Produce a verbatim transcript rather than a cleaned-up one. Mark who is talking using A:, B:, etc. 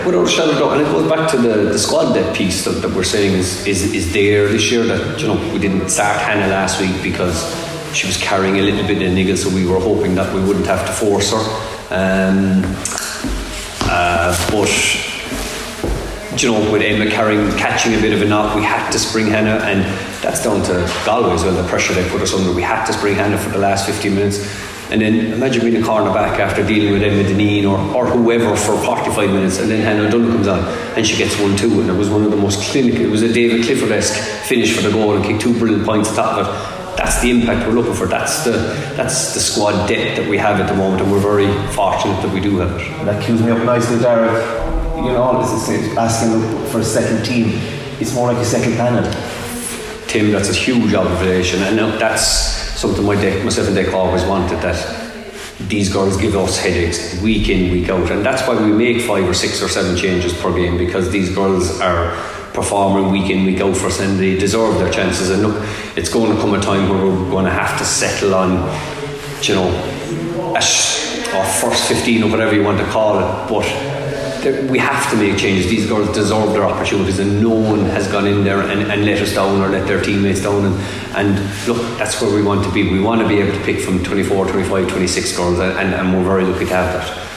A: Without a shadow of a doubt, and it goes back to the, the squad depth piece that, that we're saying is, is is there this year. That, you know, we didn't start Hannah last week because she was carrying a little bit of niggle, so we were hoping that we wouldn't have to force her. Um, uh, but you know, with Emma carrying, catching a bit of a knock, we had to spring Hannah, and that's down to Galway as well. The pressure they put us under, we had to spring Hannah for the last fifteen minutes. And then imagine being a cornerback after dealing with Emma Deneen or, or whoever for forty-five minutes, and then Hannah Dunn comes on and she gets one two, and it was one of the most clinical. It was a David Clifford-esque finish for the goal and kicked two brilliant points on top of it. That's the impact we're looking for. That's the that's the squad depth that we have at the moment, and we're very fortunate that we do have it.
B: That cues me up nicely, Darragh. You know, as I say, asking for a second team, it's more like a second panel.
A: Tim, that's a huge observation, and that's something my Dec, myself and Dec always wanted, that these girls give us headaches week in, week out, and that's why we make five or six or seven changes per game, because these girls are performing week in, week out for us, and they deserve their chances. And look, it's going to come a time where we're going to have to settle on, you know, a, our first fifteen or whatever you want to call it, but we have to make changes. These girls deserve their opportunities, and no one has gone in there and, and let us down or let their teammates down. And, and look, that's where we want to be. We want to be able to pick from twenty-four, twenty-five, twenty-six girls, and, and we're very lucky to have that.